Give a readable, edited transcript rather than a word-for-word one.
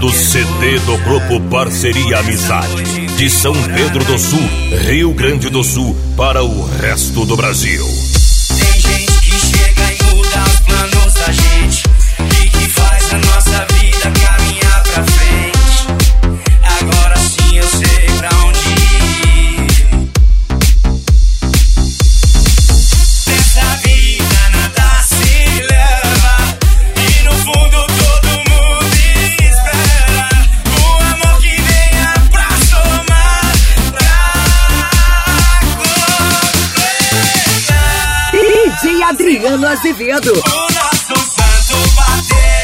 do CD do Grupo Parceria Amizade, de São Pedro do Sul, Rio Grande do Sul, para o resto do Brasil. Tem gente que chega e muda os planos da gente, e que faz a nossa vida caminhar pra frente. Agora sim eu sei pra onde ir. Nessa vida nada se leva, e no fundo todo mundo espera o amor que venha pra somar, pra completar. DJ Adriano Azevedo. O nosso santo bater.